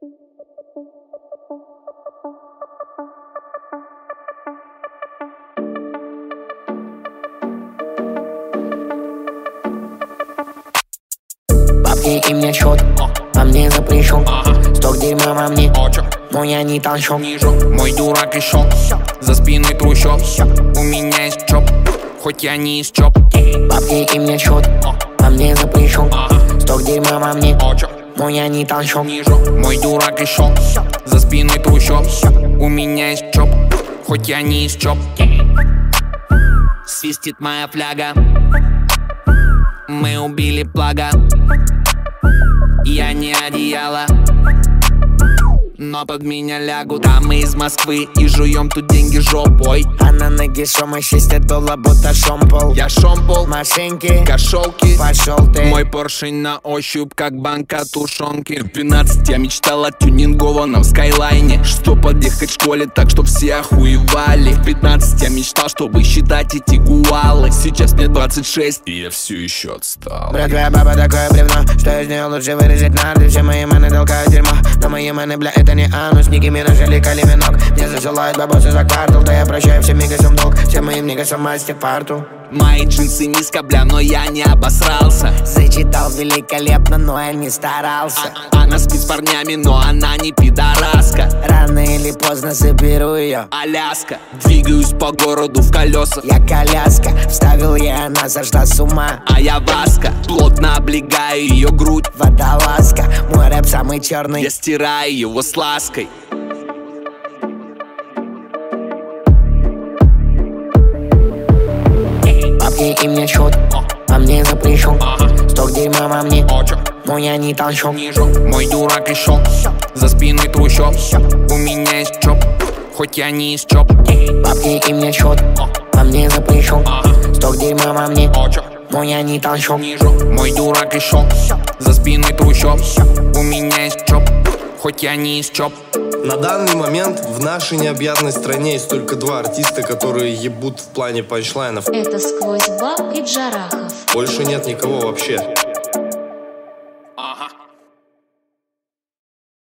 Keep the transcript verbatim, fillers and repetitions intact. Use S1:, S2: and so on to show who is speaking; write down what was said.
S1: Бабки им не счет, а мне запрещен. Сток дерьма во мне, но я не толщу.
S2: Мой дурак и шок, за спиной трущоб. У меня есть чоп, хоть я не из чоп.
S1: Бабки им не счет, а мне запрещен. Сток дерьма во мне, но я не толщу.
S2: Мой дурак и шок, за спиной трущоб. У меня есть чоп, хоть я не из чоп. Свистит моя фляга, мы убили плага. Я не одеяло, но под меня лягут. А мы из Москвы и жуем тут деньги жопой.
S1: А на ноге шума шестьдесят долларов, будто шомпол.
S2: Я шомпол,
S1: машинки,
S2: кошелки,
S1: пошел ты.
S2: Мой поршень на ощупь, как банка тушенки. В двенадцать я мечтал о тюнингованном скайлайне, что подъехать в школе так, чтоб все охуевали. В пятнадцать я мечтал, чтобы считать эти гуалы. Сейчас мне двадцать шесть, и я все еще отстал.
S1: Бля, твоя баба такое бревно, что из нее лучше вырезать нарды. Все мои маны толкают дерьмо, но мои маны, бля, это не анус. Ники Минаж или Кали Минок, мне засылают бабосы за квартал. Да я прощаю всем мигасам долг, всем моим нигасам мастер парту.
S2: Мои джинсы низко, бля, но я не обосрался.
S1: Зачитал великолепно, но я не старался.
S2: а, Она спит с парнями, но она не пидораска.
S1: Рано или поздно заберу ее.
S2: Аляска, двигаюсь по городу в колесах.
S1: Я коляска, вставил я, она сошла с ума.
S2: А я Васка, плотно облегаю ее грудь.
S1: Водолазка, мой рэп самый черный.
S2: Я стираю его с лаской.
S1: Бабки им не счет, а мне запрещен. Сток дерьма во мне, но я не толщу.
S2: Мой дурак и шок, за спиной трущоб. У меня есть чоп, хоть я не из чоп.
S1: Бабки им не счет, а мне запрещен. Сток дерьма во мне, но я не толщу.
S2: Мой дурак и шок, за спиной трущоб. У меня есть чоп, хоть я не из чоп.
S3: На данный момент в нашей необъятной стране есть только два артиста, которые ебут в плане панчлайнов.
S4: Это Сквозь Баб и Джарахов.
S3: Больше нет никого вообще.